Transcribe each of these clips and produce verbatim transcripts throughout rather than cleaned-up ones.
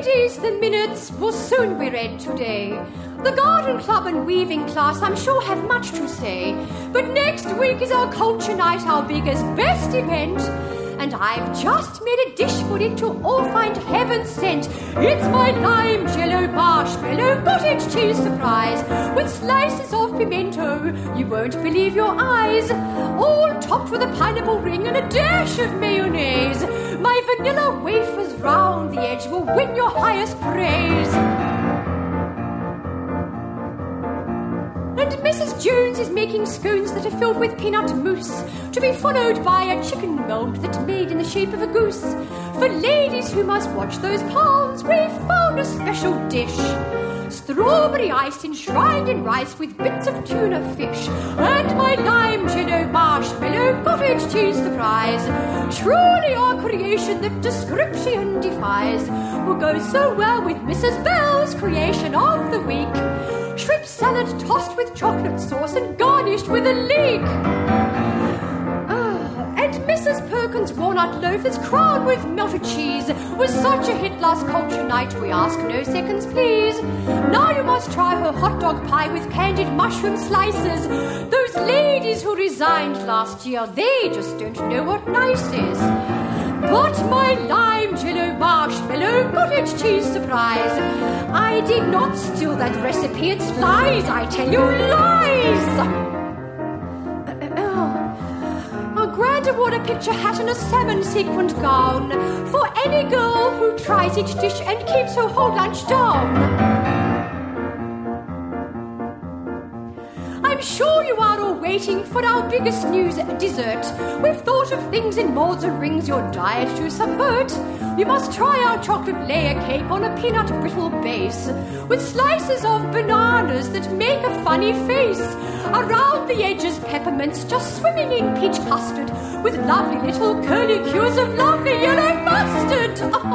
Ladies, the minutes will soon be read today. The garden club and weaving class, I'm sure, have much to say. But next week is our culture night, our biggest, best event. And I've just made a dish for it to all find heaven sent. It's my lime jello marshmallow cottage cheese surprise with slices of pimento, you won't believe your eyes. All topped with a pineapple ring and a dash of mayonnaise. My vanilla wafers round the edge will win your highest praise. And Missus Jones is making scones that are filled with peanut mousse, to be followed by a chicken mould that's made in the shape of a goose. For ladies who must watch those palms, we've found a special dish. Strawberry ice enshrined in rice with bits of tuna fish, and my lime jello marshmallow cottage cheese surprise. Truly our creation that description defies will go so well with Missus Bell's creation of the week. Shrimp salad tossed with chocolate sauce and garnished with a leek. Oh, and Missus Perkins' walnut loaf is crowned with melted cheese. Was such a hit last culture night, we ask no seconds, please. Now you must try her hot dog pie with candied mushroom slices. Those ladies who resigned last year, they just don't know what nice is. But my lime jello marshmallow cottage cheese surprise, I did not steal that recipe, it's lies, I tell you, lies! A grand award, a picture hat and a salmon sequined gown for any girl who tries each dish and keeps her whole lunch down. I'm sure you are all waiting for our biggest news dessert. We've thought of things in molds and rings your diet to subvert. You must try our chocolate layer cake on a peanut brittle base, with slices of bananas that make a funny face. Around the edges peppermints just swimming in peach custard, with lovely little curlicues of lovely yellow mustard.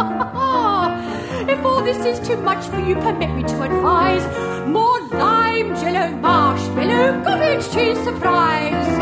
If all this is too much for you, permit me to advise more lime jello marshmallow cottage cheese surprise.